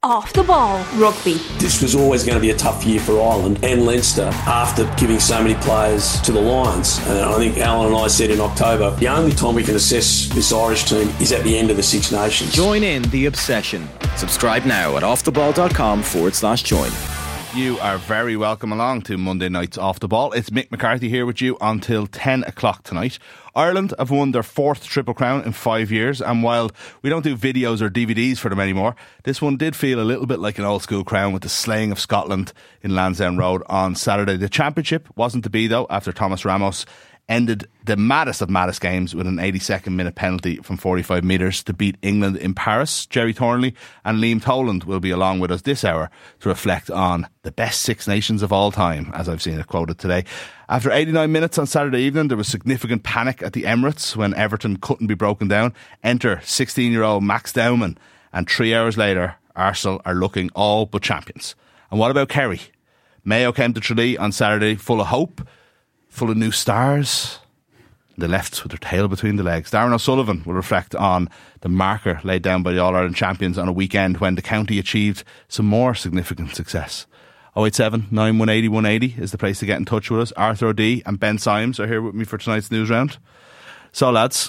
Off the Ball Rugby. This was always going to be a tough year for Ireland and Leinster after giving so many players to the Lions. And I think Alan and I said in October, the only time we can assess this Irish team is at the end of the Six Nations. Join in the obsession. Subscribe now at offtheball.com/join. You are very welcome along to Monday night's Off the Ball. It's Mick McCarthy here with you until 10 o'clock tonight. Ireland have won their 4th Triple Crown in 5 years, and while we don't do videos or DVDs for them anymore, this one did feel a little bit like an old school crown with the slaying of Scotland in Lansdowne Road on Saturday. The championship wasn't to be though after Thomas Ramos ended the maddest of maddest games with an 82nd minute penalty from 45 metres to beat England in Paris. Jerry Thornley and Liam Toland will be along with us this hour to reflect on the best Six Nations of all time, as I've seen it quoted today. After 89 minutes on Saturday evening, there was significant panic at the Emirates when Everton couldn't be broken down. Enter 16-year-old Max Dowman, and 3 hours later, Arsenal are looking all but champions. And what about Kerry? Mayo came to Tralee on Saturday full of hope, full of new stars. They left with their tail between the legs. Darren O'Sullivan will reflect on the marker laid down by the All-Ireland champions on a weekend when the county achieved some more significant success. 087 9180 180 is the place to get in touch with us. Arthur O'D and Ben Symes are here with me for tonight's news round. So lads,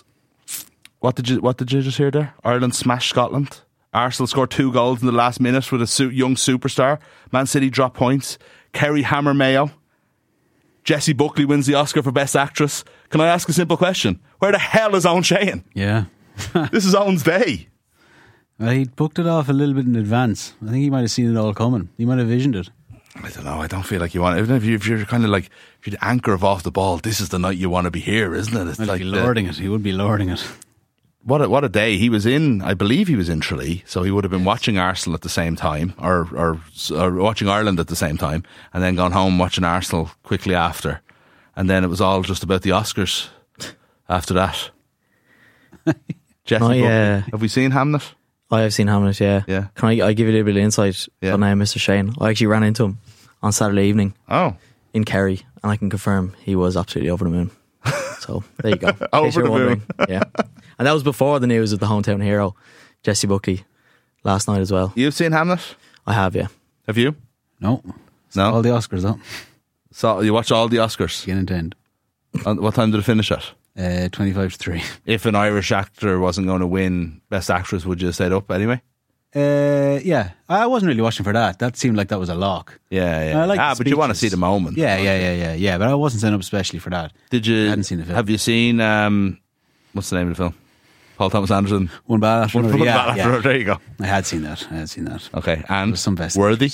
what did you just hear there? Ireland smashed Scotland. Arsenal scored 2 goals in the last minute with a young superstar. Man City dropped points. Kerry hammer Mayo. Jessie Buckley wins the Oscar for Best Actress. Can I ask a simple question? Where the hell is Owen Sheehan? Yeah. This is Owen's day. Well, he booked it off a little bit in advance. I think he might have seen it all coming. He might have visioned it. I don't know. I don't feel like you want it. Even if you're kind of like, if you're the anchor of Off the Ball, this is the night you want to be here, isn't it? It's I'd like be lording it. He would be lording it. What a day. He was in, I believe he was in Tralee, so he would have been watching Arsenal at the same time, or watching Ireland at the same time, and then gone home watching Arsenal quickly after. And then it was all just about the Oscars after that. Jesse, have we seen Hamnet? I have seen Hamlet, yeah. Can I give you a little bit of insight on Mr. Shane? I actually ran into him on Saturday evening in Kerry, and I can confirm he was absolutely over the moon. So there you go. Over the moon. Yeah. And that was before the news of the hometown hero, Jessie Buckley, last night as well. You've seen Hamlet? I have, yeah. Have you? No. All the Oscars, though. So you watched all the Oscars? Begin and end. What time did it finish at? 25-3. If an Irish actor wasn't going to win Best Actress, would you have stayed up anyway? Yeah. I wasn't really watching for that. That seemed like that was a lock. Yeah. But you want to see the moment. Yeah. But I wasn't staying up especially for that. Did you? I hadn't seen the film. Have you seen, what's the name of the film? Paul Thomas Anderson. One Bad After Another. Yeah. There you go. I had seen that. Okay. And was some best Worthy?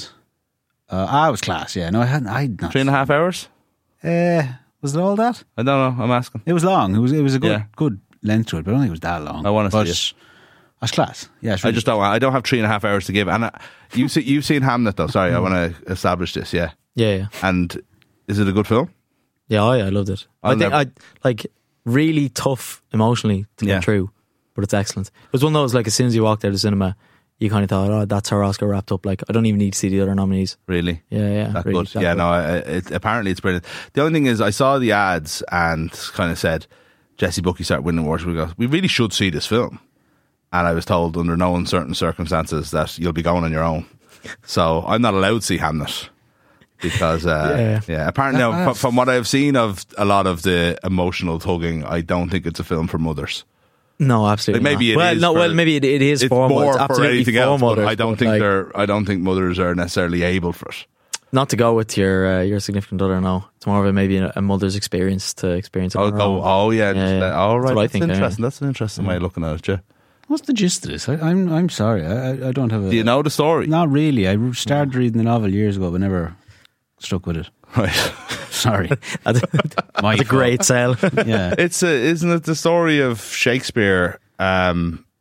I was class, yeah. No, I hadn't. 3.5 hours? Was it all that? I don't know. I'm asking. It was long. It was a good length to it, but I don't think it was that long. I want to see it. That's class. Yeah, I just don't. I don't have 3.5 hours to give. And you've seen Hamlet though. Sorry, I want to establish this. Yeah. And is it a good film? Yeah, I loved it. I think I like really tough emotionally to get through, but it's excellent. It was one of those, like, as soon as you walked out of the cinema, you kind of thought, oh, that's her Oscar wrapped up. Like, I don't even need to see the other nominees. Really? Yeah. That really, good. Yeah, good. No, apparently it's brilliant. The only thing is, I saw the ads and kind of said, Jessie Buckley started winning awards. We really should see this film. And I was told under no uncertain circumstances that you'll be going on your own. So I'm not allowed to see Hamnet. Because, apparently, from what I've seen of a lot of the emotional tugging, I don't think it's a film for mothers. No, absolutely. Like maybe not. Maybe it is for mothers. It's absolutely for else, mothers. I don't think mothers are necessarily able for it. Not to go with your significant other. No, it's more of a mother's experience to experience it. All right. That's what I think. Interesting. That's an interesting way of looking at it. Yeah. What's the gist of this? I'm sorry. I don't have. Do you know the story? Not really. I started reading the novel years ago, but never stuck with it. Right. Sorry. That's a great sell. Yeah. Isn't it the story of Shakespeare? I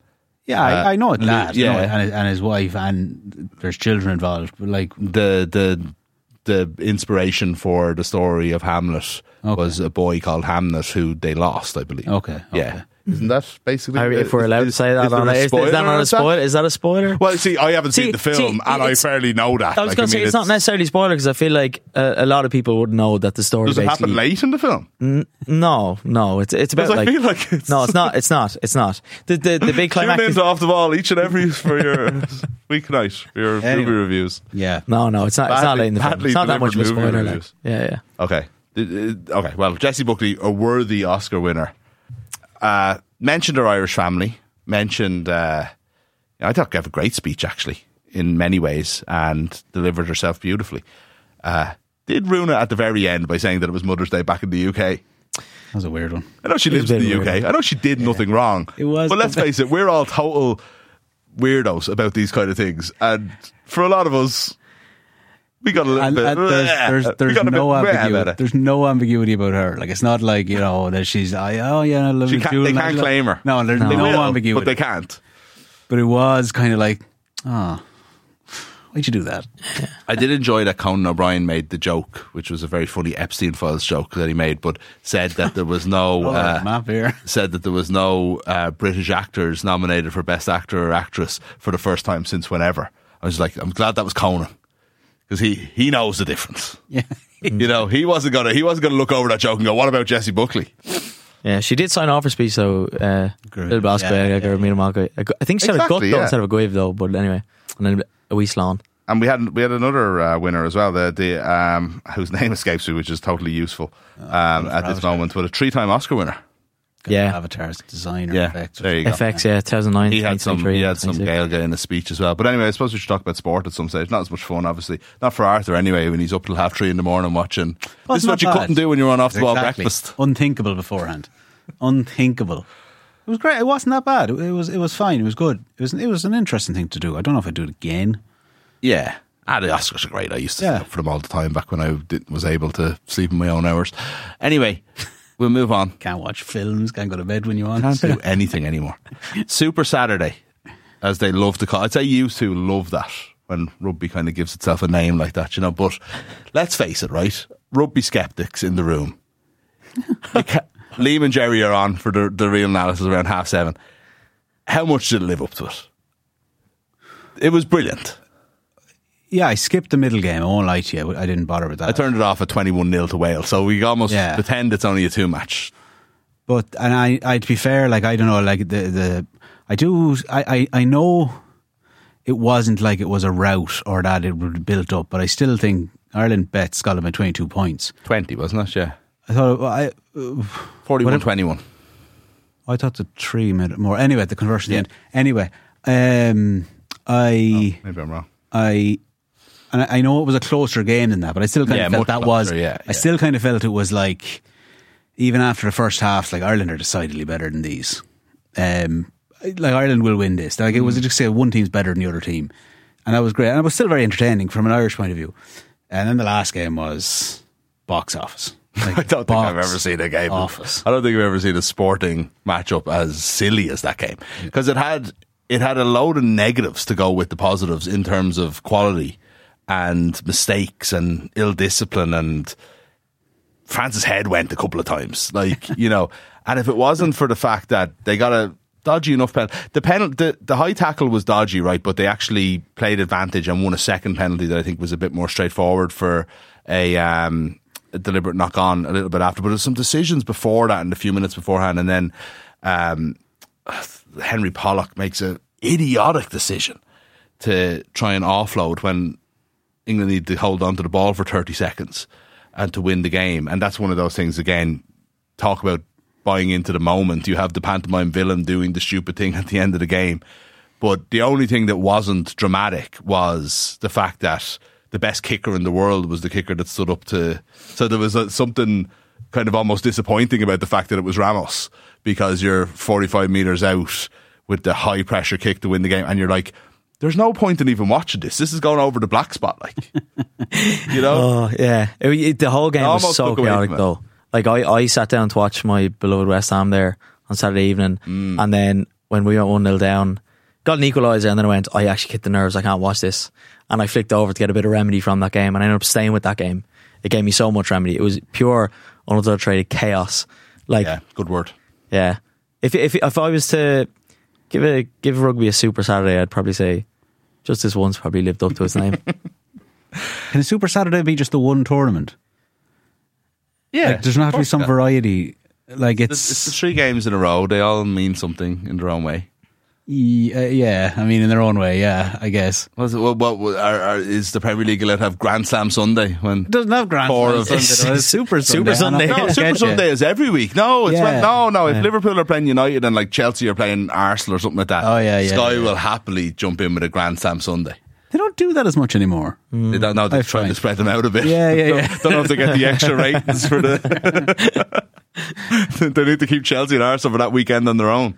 know it, lad. Yeah. And his wife, and there's children involved. But like the inspiration for the story of Hamlet was a boy called Hamnet who they lost, I believe. Okay. Yeah. Isn't that basically? If we're allowed to say that, is that a spoiler? Well, see, I haven't seen the film, and I fairly know that. I was going to say it's not necessarily a spoiler because I feel like a lot of people would know that the story. Does it happen late in the film? No, it's about I feel like it's no, it's not. The big climax. Tune into Off the Ball each and every for your weeknight for your movie reviews. Yeah, no, it's not. It's not late in the film. It's not that much of a spoiler. Like. Yeah. Okay. Well, Jessie Buckley, a worthy Oscar winner. Mentioned her Irish family. Mentioned, I thought gave a great speech actually in many ways and delivered herself beautifully. Did ruin it at the very end by saying that it was Mother's Day back in the UK. That was a weird one. I know she lives in the UK. I know she did nothing wrong. It was, but let's face it, we're all total weirdos about these kind of things, and for a lot of us, we got a little bit. There's no ambiguity. There's no ambiguity about her. Like it's not like that she's. I love they can't claim her. No, there's no ambiguity. But they can't. But it was kind of like, why'd you do that? I did enjoy that Conan O'Brien made the joke, which was a very funny Epstein Files joke that he made, but said that there was no said that there was no British actors nominated for Best Actor or Actress for the first time since whenever. I was like, I'm glad that was Conan. Because he knows the difference. Yeah. He wasn't gonna look over that joke and go, what about Jessie Buckley? Yeah, she did sign off her speech though. Little Basque, I think she had a gut though instead of a guave though, but anyway. And then a wee slán. And we had another winner as well, the whose name escapes me, which is totally useful at this moment, but a 3-time Oscar winner. Avatar's designer. FX. There you go. FX, 2009. He had some Gaeilge in the speech as well. But anyway, I suppose we should talk about sport at some stage. Not as much fun, obviously. Not for Arthur anyway, when he's up till 3:30 in the morning watching. This is what you couldn't do when you were on Off the Ball breakfast. Unthinkable beforehand. Unthinkable. It was great. It wasn't that bad. It was fine. It was good. It was an interesting thing to do. I don't know if I'd do it again. Yeah. The Oscars are great. I used to sit up for them all the time back when I was able to sleep in my own hours. Anyway, we'll move on. Can't watch films, can't go to bed when you want. Can't do anything anymore. Super Saturday, as they love to call it. I'd say you two love that when rugby kind of gives itself a name like that, but let's face it, right? Rugby skeptics in the room. Liam and Jerry are on for the real analysis around 7:30. How much did it live up to it? It was brilliant. Yeah, I skipped the middle game. I won't lie to you. I didn't bother with that. I turned it off at 21-0 to Wales, so we almost pretend it's only a 2-match. But I to be fair, like I don't know, like I know it wasn't like it was a rout or that it would built up, but I still think Ireland bet Scotland by 22 points. 20, wasn't it? Yeah. I thought 41-21. I thought the 3 made it more. Anyway, the conversion at the end. Anyway, maybe I'm wrong. I know it was a closer game than that, but I still kind of felt that closer, was. I still kind of felt it was like, even after the first half, like Ireland are decidedly better than these. Like Ireland will win this. Like it was just say one team's better than the other team, and that was great. And it was still very entertaining from an Irish point of view. And then the last game was box office. Like, I don't think I've ever seen a game. Office. I don't think I've ever seen a sporting matchup as silly as that game, because it had a load of negatives to go with the positives in terms of quality and mistakes and ill discipline, and France's head went a couple of times, and if it wasn't for the fact that they got a dodgy enough penalty, the high tackle was dodgy, right, but they actually played advantage and won a second penalty that I think was a bit more straightforward for a deliberate knock on a little bit after, but there's some decisions before that and a few minutes beforehand, and then Henry Pollock makes an idiotic decision to try and offload when England need to hold on to the ball for 30 seconds and to win the game. And that's one of those things, again, talk about buying into the moment. You have the pantomime villain doing the stupid thing at the end of the game. But the only thing that wasn't dramatic was the fact that the best kicker in the world was the kicker that stood up to... So there was something kind of almost disappointing about the fact that it was Ramos, because you're 45 metres out with the high pressure kick to win the game, and you're like, there's no point in even watching this. This is going over the black spot, Oh, yeah. The whole game was so chaotic, though. Like, I sat down to watch my beloved West Ham there on Saturday evening, and then when we went 1-0 down, got an equaliser, and then I went, I actually hit the nerves, I can't watch this. And I flicked over to get a bit of remedy from that game, and I ended up staying with that game. It gave me so much remedy. It was pure, unadulterated chaos. Yeah, good word. Yeah. If I was to give rugby a Super Saturday, I'd probably say just this once probably lived up to its name. Can a Super Saturday be just the one tournament? Yeah, like, there's not have to be some variety. Like it's the 3 games in a row. They all mean something in their own way. Yeah, I mean in their own way. Yeah, I guess. Is the Premier League allowed to have Grand Slam Sunday when it doesn't have Grand Slam Sunday? Super Sunday. No, Super Sunday is every week. No, it's no. If Liverpool are playing United and like Chelsea are playing Arsenal or something like that, Sky will happily jump in with a Grand Slam Sunday. They don't do that as much anymore. They don't know. They're trying to spread them out a bit. Yeah. Don't know if they get the extra ratings for the. They need to keep Chelsea and Arsenal for that weekend on their own.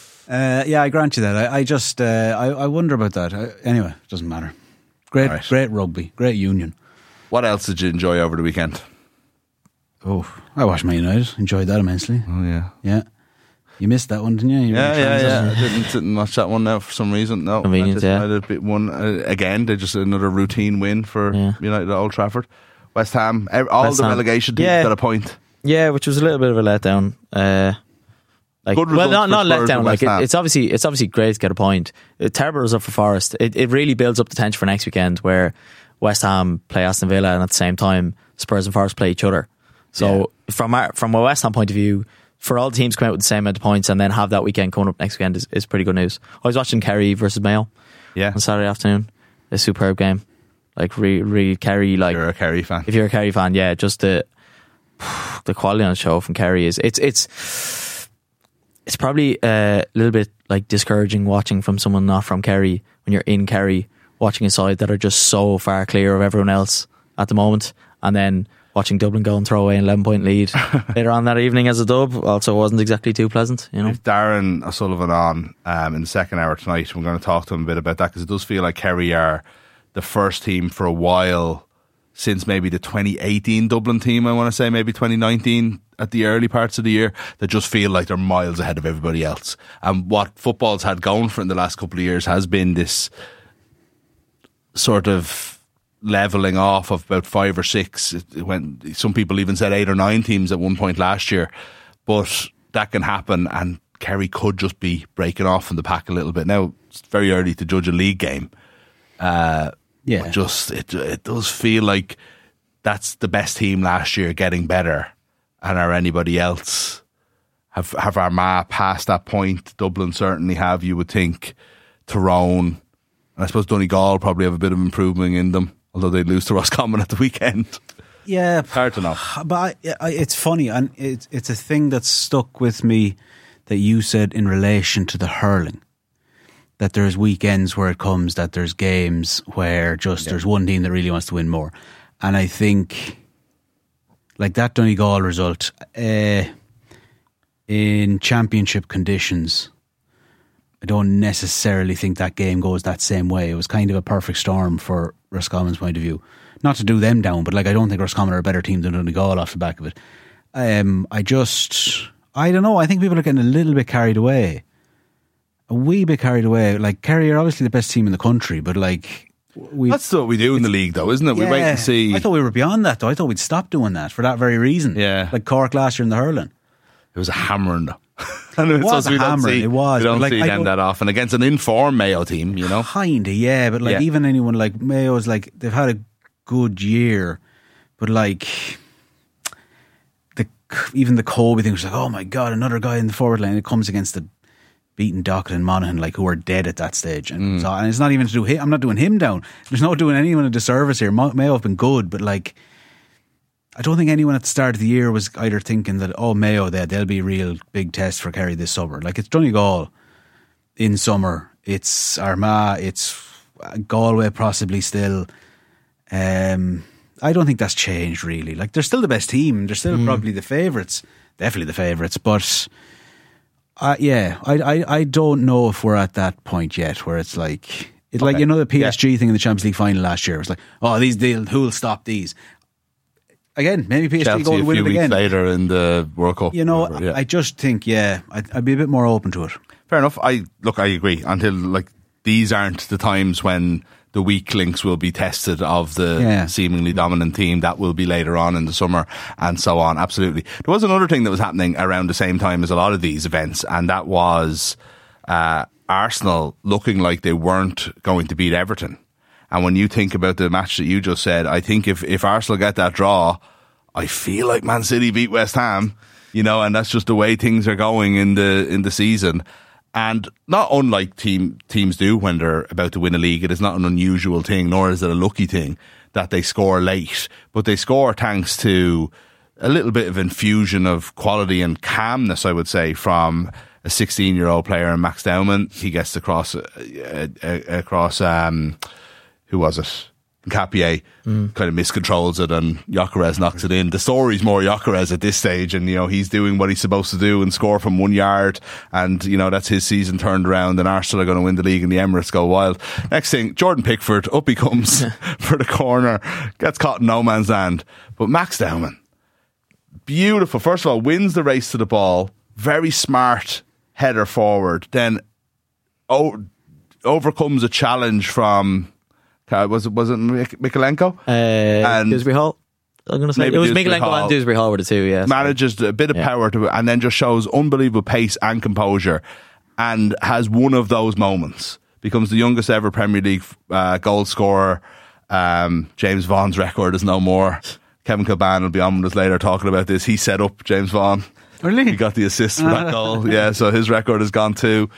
I grant you that. I just I wonder about that. Anyway, it doesn't matter. Great rugby, great union. What else did you enjoy over the weekend? Oh, I watched Man United. Enjoyed that immensely. Oh yeah. You missed that one, didn't you? Yeah. I didn't watch that one now for some reason. No, convenience. United won again. They just another routine win for United at Old Trafford. West Ham, relegation teams got a point. Yeah, which was a little bit of a letdown. Good result not letdown. Like it's obviously great to get a point. Terrible result for Forest. It really builds up the tension for next weekend, where West Ham play Aston Villa, and at the same time Spurs and Forest play each other. So from a West Ham point of view, for all the teams to come out with the same amount of points and then have that weekend coming up next weekend is pretty good news. I was watching Kerry versus Mayo on Saturday afternoon. A superb game. Like really Kerry. Like you're a Kerry fan. If you're a Kerry fan, just the quality on the show from Kerry is it's probably a little bit like discouraging watching from someone not from Kerry when you're in Kerry watching a side that are just so far clear of everyone else at the moment, and then watching Dublin go and throw away an 11-point lead later on that evening as a dub also wasn't exactly too pleasant. If Darren O'Sullivan on in the second hour tonight, we're going to talk to him a bit about that, because it does feel like Kerry are the first team for a while since maybe the 2018 Dublin team, I want to say maybe 2019 at the early parts of the year, that just feel like they're miles ahead of everybody else. And what football's had going for in the last couple of years has been this sort of levelling off of about 5 or 6. When some people even said 8 or 9 teams at one point last year, but that can happen, and Kerry could just be breaking off from the pack a little bit. Now it's very early to judge a league game, but just it does feel like that's the best team last year getting better, and are anybody else have Armagh past that point? Dublin certainly have, you would think. Tyrone, and I suppose Donegal probably have a bit of improvement in them, although they lose to Roscommon at the weekend. Yeah, hard to know. But it's funny, and it's a thing that's stuck with me that you said in relation to the hurling, that there's weekends where it comes, that there's games where there's one team that really wants to win more. And I think like that Donegal result in championship conditions, I don't necessarily think that game goes that same way. It was kind of a perfect storm for Roscommon's point of view. Not to do them down, but like I don't think Roscommon are a better team than Donegal off the back of it. I don't know. I think people are getting a little bit carried away. A wee bit carried away. Like Kerry are obviously the best team in the country, but like that's what we do in the league, though, isn't it? We wait and see. I thought we were beyond that, though. I thought we'd stop doing that for that very reason. Yeah, like Cork last year in the hurling. It was a hammering, though. And it was a hammering. It was. We don't see them that often against an informed Mayo team, you know. Kinda, yeah. But like even anyone like Mayo's, like they've had a good year, but like even the Kobe thing was like, oh my god, another guy in the forward line. It comes against the beaten Dockett and Monaghan, like who are dead at that stage, and it's not even to do him. I'm not doing him down. There's no doing anyone a disservice here. Mayo have been good, but like I don't think anyone at the start of the year was either thinking that Mayo they'll be a real big test for Kerry this summer. Like it's Donegal in summer, it's Armagh, it's Galway possibly still. I don't think that's changed really. Like they're still the best team. They're still probably the favourites. Definitely the favourites. But I don't know if we're at that point yet where it's like like, you know, the PSG thing in the Champions League final last year. It was like, who'll stop these? Again, maybe PSG Chelsea go and win it again. a few weeks later in the World Cup. You know, I just think, I'd be a bit more open to it. Fair enough. I agree. Until like these aren't the times when the weak links will be tested of the seemingly dominant team. That will be later on in the summer and so on. Absolutely. There was another thing that was happening around the same time as a lot of these events, and that was Arsenal looking like they weren't going to beat Everton. And when you think about the match that you just said, I think if Arsenal get that draw, I feel like Man City beat West Ham, and that's just the way things are going in the season. And not unlike teams do when they're about to win a league, it is not an unusual thing, nor is it a lucky thing that they score late. But they score thanks to a little bit of infusion of quality and calmness, I would say, from a 16-year-old player in Max Dowman. He gets across who was it? Capier kind of miscontrols it and Gyökeres knocks it in. The story's more Gyökeres at this stage, and he's doing what he's supposed to do and score from 1 yard, and that's his season turned around, and Arsenal are going to win the league and the Emirates go wild. Next thing, Jordan Pickford, up he comes for the corner, gets caught in no man's land. But Max Dowman, beautiful. First of all, wins the race to the ball, very smart header forward, then overcomes a challenge from was it Mikalenko? And Dewsbury Hall. I'm going to say it was Mikalenko and Dewsbury Hall were the two. Yeah, manages a bit of power to it, and then just shows unbelievable pace and composure, and has one of those moments. Becomes the youngest ever Premier League goal scorer. James Vaughan's record is no more. Kevin Kilbane will be on with us later talking about this. He set up James Vaughan. Really? He got the assist for that goal. Yeah, so his record is gone too.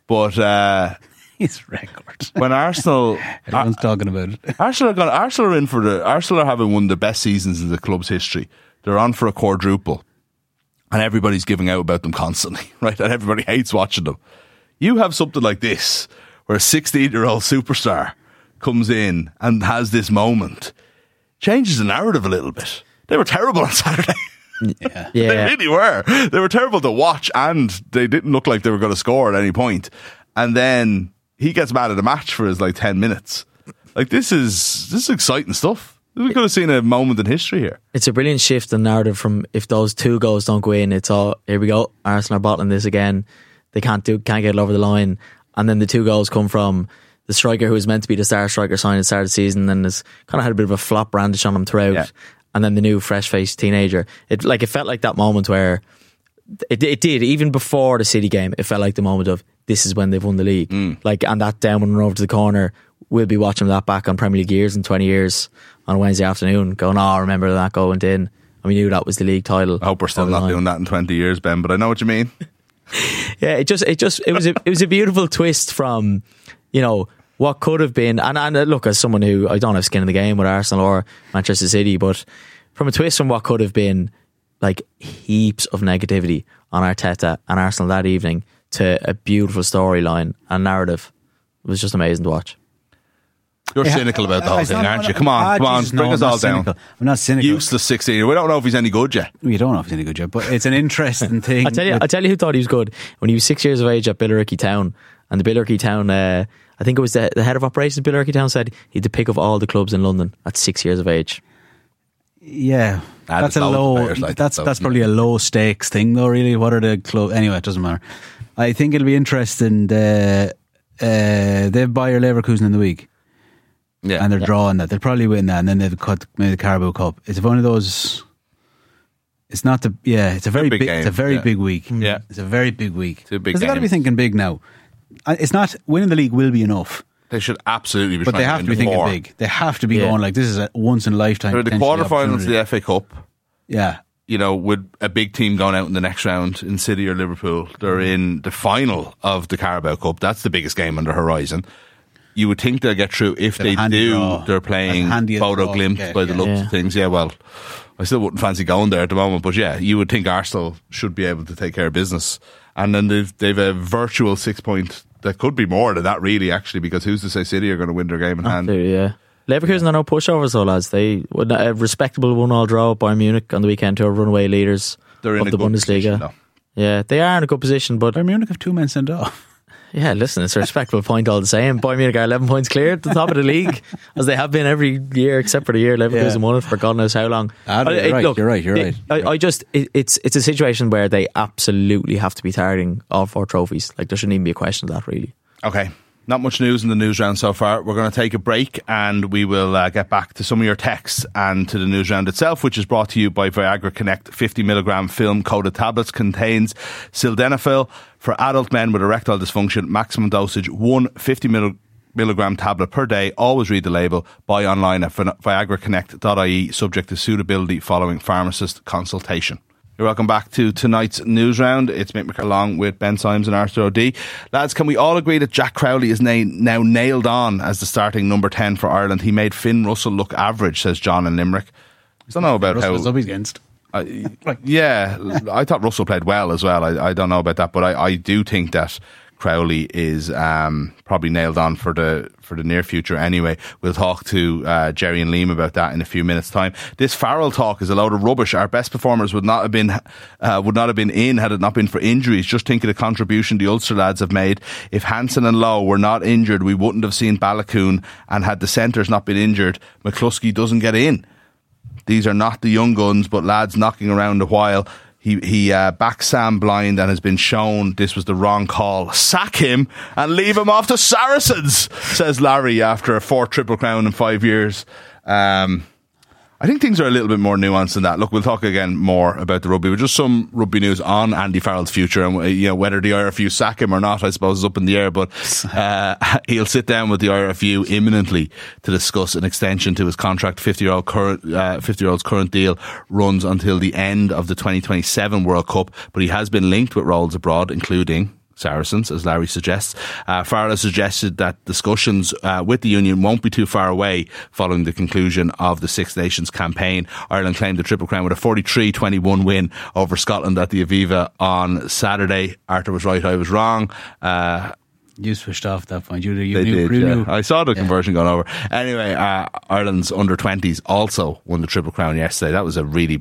But his record. When Arsenal, everyone's talking about it. Arsenal are having one of the best seasons in the club's history. They're on for a quadruple, and everybody's giving out about them constantly, right? And everybody hates watching them. You have something like this, where a 16-year-old superstar comes in and has this moment, changes the narrative a little bit. They were terrible on Saturday. Yeah. They really were. They were terrible to watch, and they didn't look like they were going to score at any point. And then he gets mad at a match for his 10 minutes. This is exciting stuff. We could have seen a moment in history here. It's a brilliant shift in narrative from if those 2 goals don't go in, it's all, here we go, Arsenal are bottling this again. They can't get it over the line. And then the 2 goals come from the striker who was meant to be the star striker signed at the start of the season and has kind of had a bit of a flop brandish on him throughout. Yeah. And then the new fresh-faced teenager. It felt like that moment where it did, even before the City game, it felt like the moment of this is when they've won the league. And that Downman run over to the corner, we'll be watching that back on Premier League years in 20 years on a Wednesday afternoon, going, remember that goal went in, and we knew that was the league title. I hope we're still not doing that in 20 years, Ben, but I know what you mean. Yeah, it was a beautiful twist from, what could have been, and look, as someone who, I don't have skin in the game with Arsenal or Manchester City, but from a twist from what could have been heaps of negativity on Arteta and Arsenal that evening to a beautiful storyline and narrative. It was just amazing to watch. You're cynical about the whole thing, aren't you? Come on, bring us all down. I'm not cynical. Useless 16. We don't know if he's any good yet. We don't know if he's any good yet, but it's an interesting thing. I tell you who thought he was good when he was 6 years of age at Billericay Town, and the Billericay Town, I think it was the head of operations at Billericay Town said he had the pick of all the clubs in London at 6 years of age. Yeah, that's a low. That's probably a low stakes thing, though. Really, what are the clubs? Anyway, it doesn't matter. I think it'll be interesting. They have Bayer Leverkusen in the week, and they're drawing that. They'll probably win that, and then they've cut maybe the Carabao Cup. It's one of those. It's not the. Yeah, it's a very big. It's a very big week. Yeah, it's a very big week. It's a big. Because they got to be thinking big now. It's not winning the league will be enough. They should absolutely be, but they have to be thinking big. They have to be going like this is a once in a lifetime. They're the quarterfinals of the FA Cup. Yeah, with a big team going out in the next round in City or Liverpool, they're in the final of the Carabao Cup. That's the biggest game on the horizon. You would think they'll get through. If they do, draw. They're playing Bodo Glimt by the looks of things. Yeah, well, I still wouldn't fancy going there at the moment, but yeah, you would think Arsenal should be able to take care of business. And then they've a virtual 6 point. That could be more than that, really, actually, because who's to say City are going to win their game in hand? Yeah. Leverkusen are no pushovers, though, lads. They would a respectable 1-1 draw at Bayern Munich on the weekend to runaway leaders They're in of the Bundesliga. Position, yeah, they are in a good position, but Bayern Munich have 2 men sent off. Yeah, listen, it's a respectable point all the same. Bayern Munich are 11 points clear at the top of the league, as they have been every year except for the year Leverkusen won it for God knows how long. You're right. It's a situation where they absolutely have to be targeting all 4 trophies. There shouldn't even be a question of that, really. Okay. Not much news in the news round so far. We're going to take a break and we will get back to some of your texts and to the news round itself, which is brought to you by Viagra Connect. 50mg film-coated tablets, contains sildenafil for adult men with erectile dysfunction. Maximum dosage 1 50mg tablet per day. Always read the label. Buy online at viagraconnect.ie, subject to suitability following pharmacist consultation. You're welcome back to tonight's news round. It's Mick McCarthy along with Ben Symes and Arthur O'D. Lads, can we all agree that Jack Crowley is now nailed on as the starting number 10 for Ireland? He made Finn Russell look average, says John in Limerick. I don't know about Russell's up against. Yeah, I thought Russell played well as well. I don't know about that, but I do think that Crowley is probably nailed on for the near future anyway. We'll talk to Jerry and Liam about that in a few minutes' time. This Farrell talk is a load of rubbish. Our best performers would not have been in had it not been for injuries. Just think of the contribution the Ulster lads have made. If Hansen and Lowe were not injured, we wouldn't have seen Balakoon, and had the centres not been injured, McCluskey doesn't get in. These are not the young guns, but lads knocking around a while. He backs Sam blind and has been shown this was the wrong call. Sack him and leave him off the Saracens, says Larry after a 4th Triple Crown in 5 years. I think things are a little bit more nuanced than that. Look, we'll talk again more about the rugby, but just some rugby news on Andy Farrell's future, and whether the IRFU sack him or not, I suppose, is up in the air. But he'll sit down with the IRFU imminently to discuss an extension to his contract. 50-year-old's current deal runs until the end of the 2027 World Cup, but he has been linked with roles abroad, including Saracens, as Larry suggests. Farrell has suggested that discussions with the union won't be too far away following the conclusion of the Six Nations campaign. Ireland claimed the Triple Crown with a 43-21 win over Scotland at the Aviva on Saturday. Arthur was right, I was wrong. You switched off at that point. You knew. I saw the conversion going over. Anyway, Ireland's under-20s also won the Triple Crown yesterday. That was a really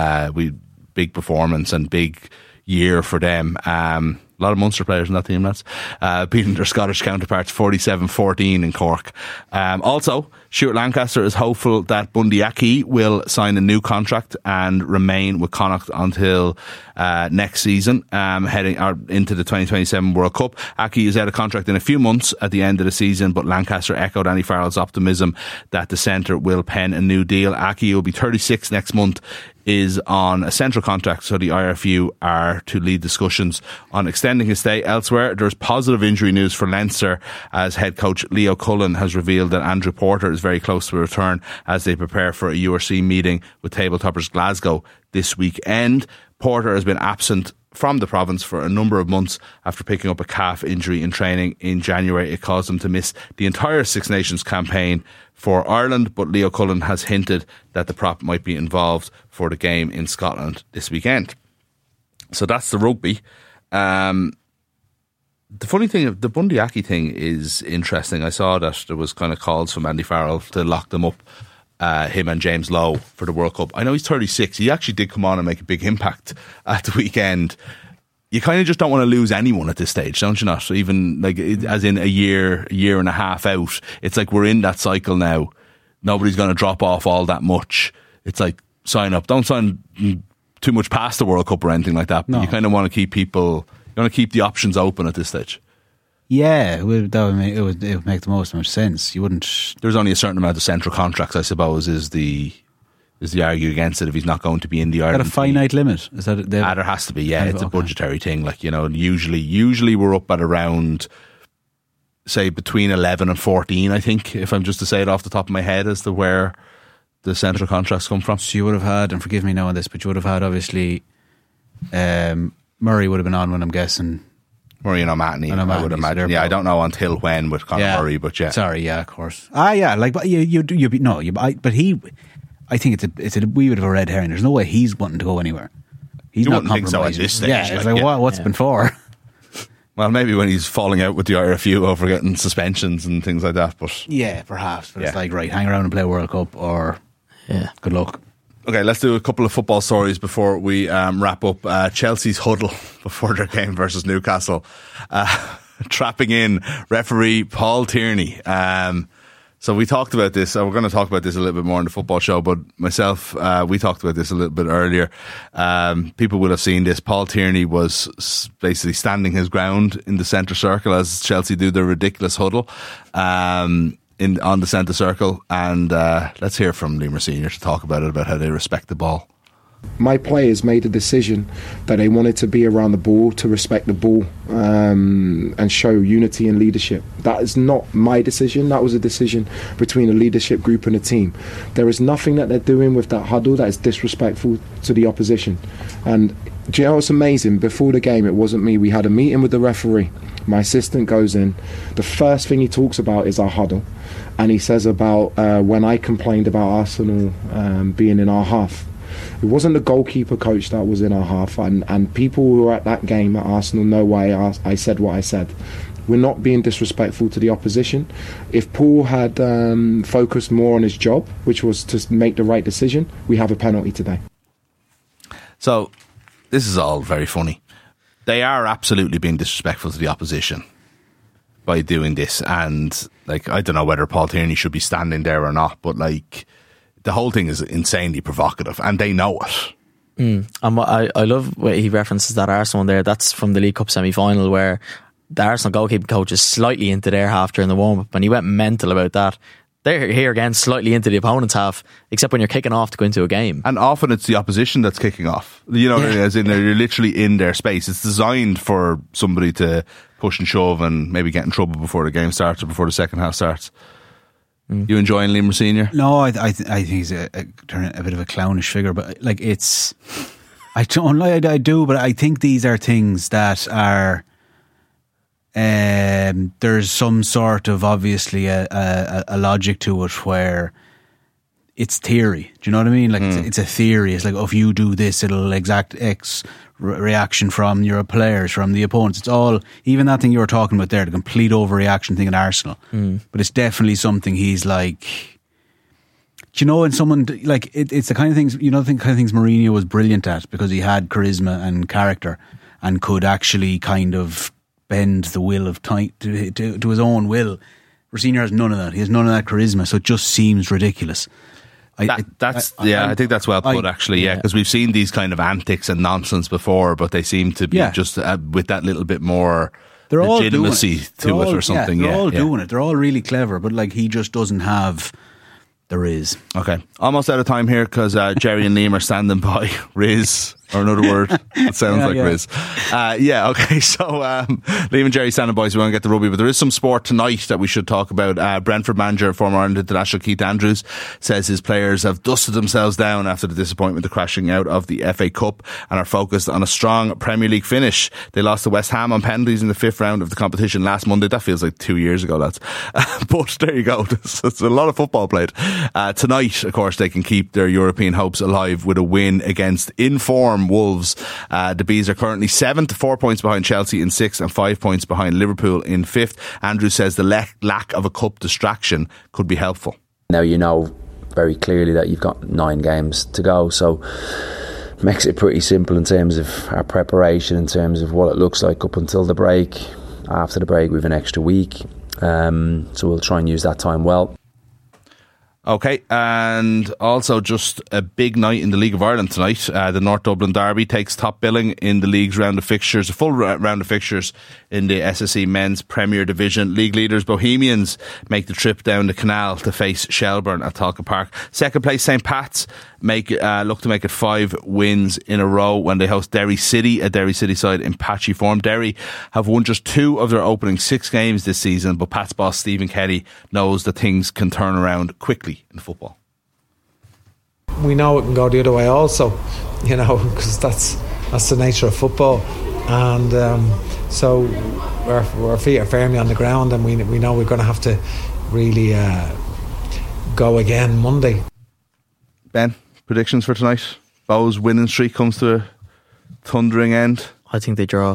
big performance and big year for them. A lot of Munster players in that team, lads. Beating their Scottish counterparts 47-14 in Cork. Also, Stuart Lancaster is hopeful that Bundy Aki will sign a new contract and remain with Connacht until next season, heading into the 2027 World Cup. Aki is out of contract in a few months at the end of the season, but Lancaster echoed Andy Farrell's optimism that the centre will pen a new deal. Aki will be 36 next month, is on a central contract, so the IRFU are to lead discussions on extending his stay elsewhere. There's positive injury news for Leinster, as head coach Leo Cullen has revealed that Andrew Porter is very close to a return as they prepare for a URC meeting with tabletoppers Glasgow this weekend. Porter has been absent from the province for a number of months after picking up a calf injury in training in January. It caused him to miss the entire Six Nations campaign for Ireland, but Leo Cullen has hinted that the prop might be involved for the game in Scotland this weekend. So that's the rugby. The funny thing, the Bundy Aki thing is interesting. I saw that there was kind of calls from Andy Farrell to lock them up, him and James Lowe, for the World Cup. I know he's 36. He actually did come on and make a big impact at the weekend. You kind of just don't want to lose anyone at this stage, don't you not? So even like, as in a year and a half out, it's like we're in that cycle now. Nobody's going to drop off all that much. It's like, sign up. Don't sign too much past the World Cup or anything like that. But no. You kind of want to keep people, you want to keep the options open at this stage. Yeah, it would make the most much sense. You wouldn't. There's only a certain amount of central contracts, I suppose, is the argument against it if he's not going to be in the Ireland. Got a finite limit? Is that there has to be? Yeah, it's a budgetary thing. Like, you know, usually we're up at around, say, between 11 and 14. I think, if I'm just to say it off the top of my head, as to where the central contracts come from. So you would have had, and forgive me now on this, but you would have had obviously Murray would have been on when, I'm guessing. Murray and O'Mahony, I would imagine. Yeah, I don't know until when with Conor Murray, but yeah. Sorry, yeah, of course. Yeah, like, but I think it's a wee bit of a red herring. There's no way he's wanting to go anywhere. He's you not wouldn't think so at this stage. Yeah, it's like what's been for? Well, maybe when he's falling out with the IRFU over getting suspensions and things like that. But yeah, perhaps. But it's like, right, hang around and play a World Cup, or good luck. Okay, let's do a couple of football stories before we wrap up. Chelsea's huddle before their game versus Newcastle. Trapping in referee Paul Tierney. So we talked about this. We're going to talk about this a little bit more in the football show, but myself, we talked about this a little bit earlier. People will have seen this. Paul Tierney was basically standing his ground in the centre circle as Chelsea do their ridiculous huddle on the centre circle. And let's hear from Lemar Senior to talk about it, about how they respect the ball. My players made a decision that they wanted to be around the ball, to respect the ball, and show unity and leadership. That is not my decision. That was a decision between a leadership group and a team. There is nothing that they're doing with that huddle that is disrespectful to the opposition. And do you know what's amazing? Before the game, it wasn't me. We had a meeting with the referee. My assistant goes in. The first thing he talks about is our huddle. And he says about when I complained about Arsenal being in our half. It wasn't the goalkeeper coach that was in our half, and people who were at that game at Arsenal know why I said what I said. We're not being disrespectful to the opposition. If Paul had focused more on his job, which was to make the right decision, we have a penalty today. So this is all very funny. They are absolutely being disrespectful to the opposition by doing this, and like, I don't know whether Paul Tierney should be standing there or not, but like, the whole thing is insanely provocative, and they know it. I love where he references that Arsenal one there. That's from the League Cup semi-final, where the Arsenal goalkeeping coach is slightly into their half during the warm-up, and he went mental about that. They're here again, slightly into the opponent's half, except when you're kicking off to go into a game. And often it's the opposition that's kicking off. You know, as in you're literally in their space. It's designed for somebody to push and shove and maybe get in trouble before the game starts or before the second half starts. You enjoying Lemar Senior? No, I think he's a bit of a clownish figure, but like, it's, I don't lie, I do, but I think these are things that are, there's some sort of obviously a logic to it where it's theory. Do you know what I mean? Like, it's a theory. It's like, oh, if you do this, it'll exact X reaction from your players, from the opponents. It's all, even that thing you were talking about there, the complete overreaction thing at Arsenal. But it's definitely something he's like, do you know, when someone, like, it's the kind of things, you know, the kind of things Mourinho was brilliant at, because he had charisma and character and could actually kind of bend the will of time to his own will. Senior has none of that. He has none of that charisma, so it just seems ridiculous. I think that's well put, actually. Yeah, because we've seen these kind of antics and nonsense before, but they seem to be just with that little bit more legitimacy to it or something. They're all doing it. They're all really clever, but like, he just doesn't have the Riz. Okay, almost out of time here because Jerry and Liam are standing by. Riz, or another word that sounds like Riz. Okay, so Liam and Jerry standing by, so we won't get the rugby, but there is some sport tonight that we should talk about. Brentford manager, former Ireland international Keith Andrews, says his players have dusted themselves down after the disappointment of crashing out of the FA Cup and are focused on a strong Premier League finish. They lost to West Ham on penalties in the 5th round of the competition last Monday. That feels like 2 years ago, lads. But there you go. It's a lot of football played. Tonight, of course, they can keep their European hopes alive with a win against in-form Wolves. The Bees are currently 7th, 4 points behind Chelsea in 6th and 5 points behind Liverpool in 5th. Andrew says the lack of a cup distraction could be helpful. Now you know very clearly that you've got 9 games to go, so makes it pretty simple in terms of our preparation, in terms of what it looks like up until the break. After the break, we have an extra week, so we'll try and use that time well. Okay, and also just a big night in the League of Ireland tonight. The North Dublin Derby takes top billing in the league's round of fixtures, a full round of fixtures in the SSE Men's Premier Division. League leaders Bohemians make the trip down the canal to face Shelbourne at Talca Park. Second place St. Pat's look to make it 5 wins in a row when they host Derry City, a Derry City side in patchy form. Derry have won just 2 of their opening 6 games this season, but Pat's boss Stephen Kelly knows that things can turn around quickly in football. We know it can go the other way also, you know, because that's the nature of football, and so our feet are firmly on the ground, and we know we're going to have to really go again Monday. Ben, predictions for tonight? Bows winning streak comes to a thundering end. I think they draw.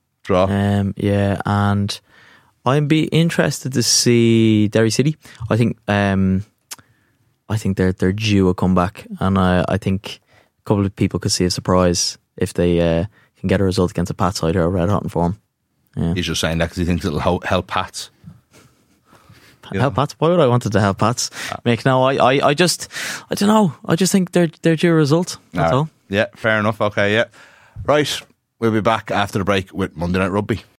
Yeah, and I'd be interested to see Derry City. I think they're due a comeback, and I think a couple of people could see a surprise if they can get a result against a Pats side who are red hot in form. Yeah. He's just saying that because he thinks it'll help Pats. Help Pats? Why would I wanted to help Pats? Mick, no, I don't know. I just think they're due a result. That's all. Yeah, fair enough. Okay, yeah. Right, we'll be back after the break with Monday Night Rugby.